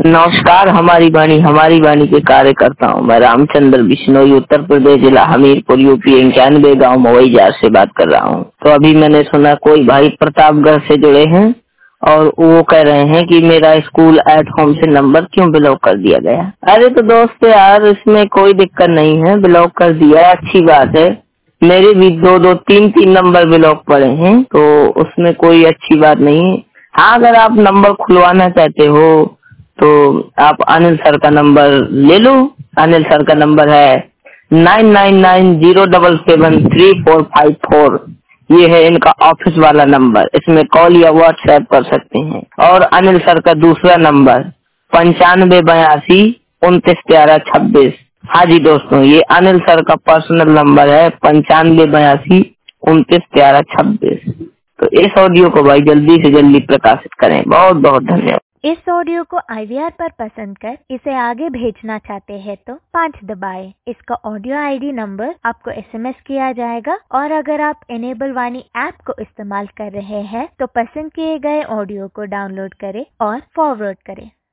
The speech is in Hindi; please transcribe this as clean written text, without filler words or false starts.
नमस्कार, हमारी वाणी के कार्यकर्ता हूँ मैं रामचंद्र बिश्नोई, उत्तर प्रदेश, जिला हमीरपुर, यूपी 91 गाँव मवैजार से बात कर रहा हूँ। तो अभी मैंने सुना कोई भाई प्रतापगढ़ से जुड़े हैं और वो कह रहे हैं कि मेरा स्कूल एट होम से नंबर क्यों ब्लॉक कर दिया गया। अरे तो दोस्त यार, इसमें कोई दिक्कत नहीं है, ब्लॉक कर दिया अच्छी बात है। मेरे भी दो तीन नंबर ब्लॉक पड़े हैं, तो उसमें कोई अच्छी बात नहीं है। हाँ, अगर आप नंबर खुलवाना चाहते हो तो आप अनिल सर का नंबर ले लो। अनिल सर का नंबर है 9990773454। ये है इनका ऑफिस वाला नंबर, इसमें कॉल या व्हाट्सएप कर सकते हैं। और अनिल सर का दूसरा नंबर 9582 29 13 26। हाँ जी दोस्तों, ये अनिल सर का पर्सनल नंबर है 9582 29 13 26। तो इस ऑडियो को भाई जल्दी से जल्दी प्रकाशित करें। बहुत बहुत धन्यवाद। इस ऑडियो को IVR पर पसंद कर इसे आगे भेजना चाहते हैं तो 5 दबाएं। इसका ऑडियो ID नंबर आपको SMS किया जाएगा और अगर आप इनेबल वाणी ऐप को इस्तेमाल कर रहे हैं तो पसंद किए गए ऑडियो को डाउनलोड करें और फॉरवर्ड करें।